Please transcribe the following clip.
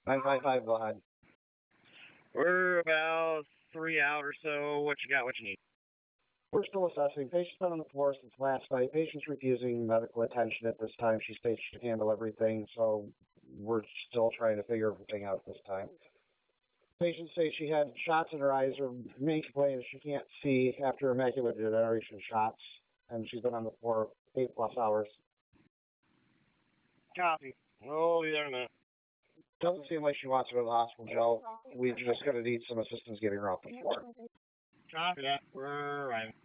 955, go ahead. We're about 3 out or so. What you got? What you need? We're still assessing. Patient's been on the floor since last night. Patient's refusing medical attention at this time. She states she can handle everything, so we're still trying to figure everything out this time. Patient says she had shots in her eyes. Her main complaint is she can't see after immaculate degeneration shots, and she's been on the floor 8+ hours. Copy. Oh, there in a minute. Doesn't seem like she wants to go to the hospital, Joe. We're just going to need some assistance getting her off the floor. Copy that. We're arriving.